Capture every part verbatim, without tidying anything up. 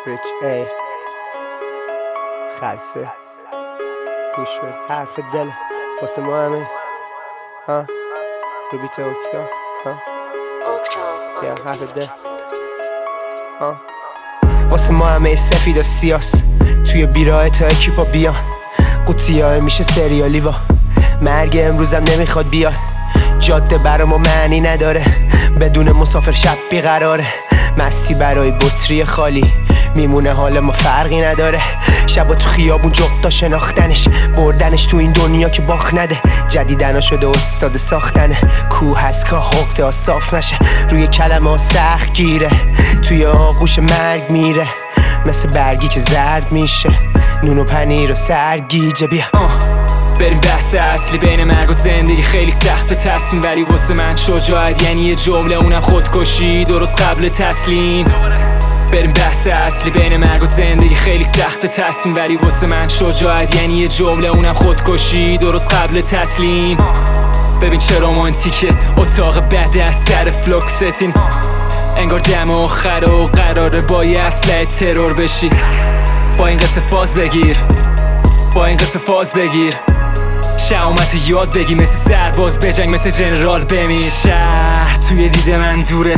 ریچ ای خلصه گوش بده حرف دل واسه ما همه ها رو بیت اکتا ها یا حرف دل ها واسه ما همه سفید و سیاس توی بیراه تا اکیپا بیان قوطیاه میشه سریالی و مرگ امروزم نمیخواد بیاد جاده برا ما معنی نداره بدون مسافر شب بیقراره مستی برای بطری خالی میمونه حال ما فرقی نداره شبا تو خیابون جغدا شناختنش بردنش تو این دنیا که باخت نده جدیدنا شده استاد ساختنه کوه هست که حقده صاف نشه روی کلمه ها سخت گیره توی آغوش مرگ میره مثل برگی که زرد میشه نون و پنیر و سرگیجه بیا بریم بحث اصلی بین مرگ و زندگی خیلی سخت تصمیم ولی واسه من شجاعت یعنی یه جمله اونم خودکشی درست قبل تسلیم بریم بحث اصلی بین مرگ و زندگی خیلی سخت تصمیم ولی واسه من شجاعت یعنی یه جمله اونم خودکشی درست قبل تسلیم ببین چه رومانتیکه اتاق بده از سر فلوکستین انگار دم آخر و قراره با یه اسلحه ترور بشی با این قصه فاز بگیر با این قصه فاز بگیر شهامت یاد بگی مثل سرباز بجنگ مثل جنرال بمیر شهر توی دید من دوره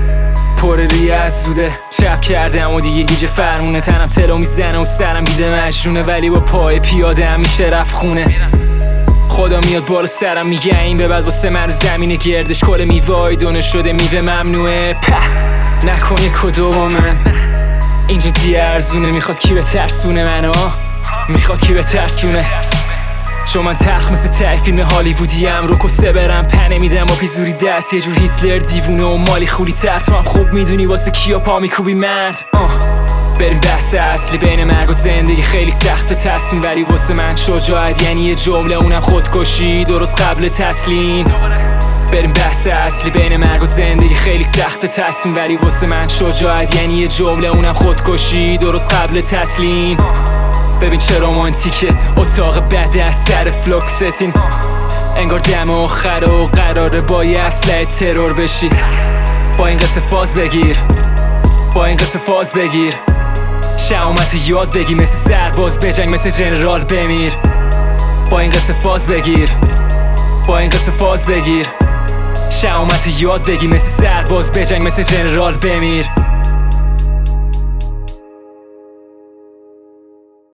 پر ریه از زوده چپ کردم و دیگه گیج فرمونه تنم تلو میزنه و سرم بیده مجنونه ولی با پای پیاده همیشه رفت خونه خدا میاد بالا سرم میگه این به بعد واسه من زمین گردش کل میوای دونه شده میوه ممنوعه په نکنی کدو با من اینجا دی ارزونه میخواد کی به ترسونه منو میخواد کی به ترسونه چون من تلخ مثل ته فیلم هالیوودی ام رو کسه برم پنه میدم با پیزوری دست یه جور هیتلر دیوونه و مالی خولی تر تو هم خوب میدونی واسه کیا پا میکوبی مرد بریم بحث اصلی بین مرگ و زندگی خیلی سخت تصمیم ولی واسه من شجاعت یعنی یه جمله اونم خودکشی درست قبل تسلیم بریم بحث اصلی بین مرگ و زندگی خیلی سخت تصمیم ولی واسه من شجاعت یعنی یه جمله اونم خودکشی درست قبل تسلیم ببین چه رومانتیکه اتاق بده از سر فلوکستین انگار دم آخر و قراره با یه اسلحه ترور بشی با این قصه فاز بگیر با این قصه فاز بگیر شهامت یاد بگی مثل سرباز بجنگ مثل جنرال بمیر با این قصه فاز بگیر با این قصه فاز بگیر شهامت یاد بگی مثل سرباز بجنگ مثل جنرال بمیر